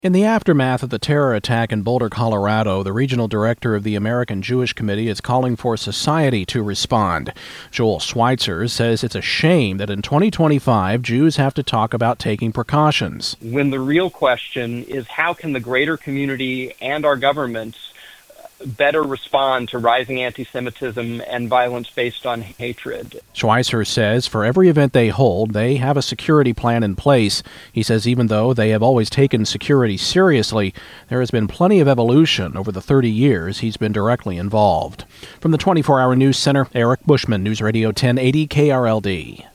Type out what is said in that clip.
In the aftermath of the terror attack in Boulder, Colorado, the regional director of the American Jewish Committee is calling for society to respond. Joel Schweitzer says it's a shame that in 2025, Jews have to talk about taking precautions. When the real question is how can the greater community and our governments better respond to rising anti-Semitism and violence based on hatred. Schweitzer says for every event they hold, they have a security plan in place. He says even though they have always taken security seriously, there has been plenty of evolution over the 30 years he's been directly involved. From the 24-Hour News Center, Eric Bushman, News Radio 1080 KRLD.